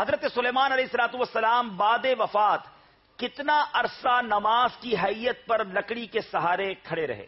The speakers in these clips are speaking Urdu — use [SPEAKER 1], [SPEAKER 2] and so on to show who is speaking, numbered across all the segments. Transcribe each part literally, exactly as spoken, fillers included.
[SPEAKER 1] حضرت سلیمان علیہ الصلوۃ والسلام بعد وفات کتنا عرصہ نماز کی حیت پر لکڑی کے سہارے کھڑے رہے؟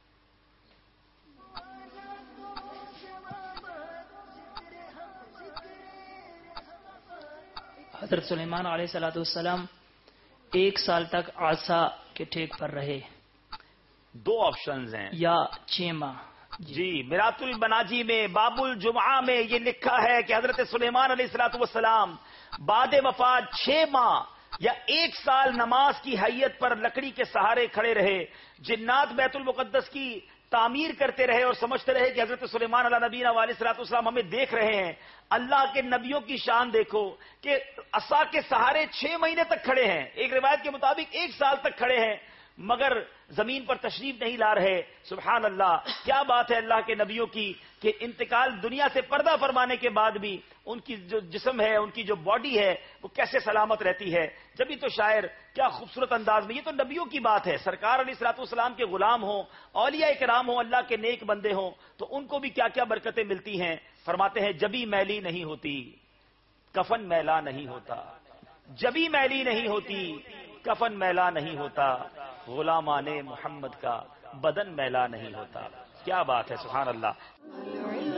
[SPEAKER 2] حضرت سلیمان علیہ الصلوۃ والسلام ایک سال تک عصا کے ٹھیک پر رہے.
[SPEAKER 1] دو آپشنز ہیں.
[SPEAKER 2] یا چھ ماہ.
[SPEAKER 1] جی میرات البناجی میں باب الجمعہ میں یہ لکھا ہے کہ حضرت سلیمان علیہ الصلوۃ والسلام بعد وفات چھ ماہ یا ایک سال نماز کی حیت پر لکڑی کے سہارے کھڑے رہے. جنات بیت المقدس کی تعمیر کرتے رہے اور سمجھتے رہے کہ حضرت سلیمان علیہ نبینا علیہ الصلوۃ والسلام ہمیں دیکھ رہے ہیں. اللہ کے نبیوں کی شان دیکھو کہ عصا کے سہارے چھ مہینے تک کھڑے ہیں, ایک روایت کے مطابق ایک سال تک کھڑے ہیں, مگر زمین پر تشریف نہیں لا رہے. سبحان اللہ, کیا بات ہے اللہ کے نبیوں کی کہ انتقال دنیا سے پردہ فرمانے کے بعد بھی ان کی جو جسم ہے, ان کی جو باڈی ہے, وہ کیسے سلامت رہتی ہے. جبھی تو شاعر کیا خوبصورت انداز میں, یہ تو نبیوں کی بات ہے. سرکار علیہ الصلوۃ والسلام کے غلام ہوں, اولیاء کرام ہوں, اللہ کے نیک بندے ہوں, تو ان کو بھی کیا کیا برکتیں ملتی ہیں. فرماتے ہیں جبھی میلی نہیں ہوتی کفن میلا نہیں ہوتا, جبھی میلی نہیں ہوتی کفن میلا نہیں ہوتا, غلامان محمد کا بدن میلا نہیں ہوتا. کیا بات ہے, سبحان اللہ.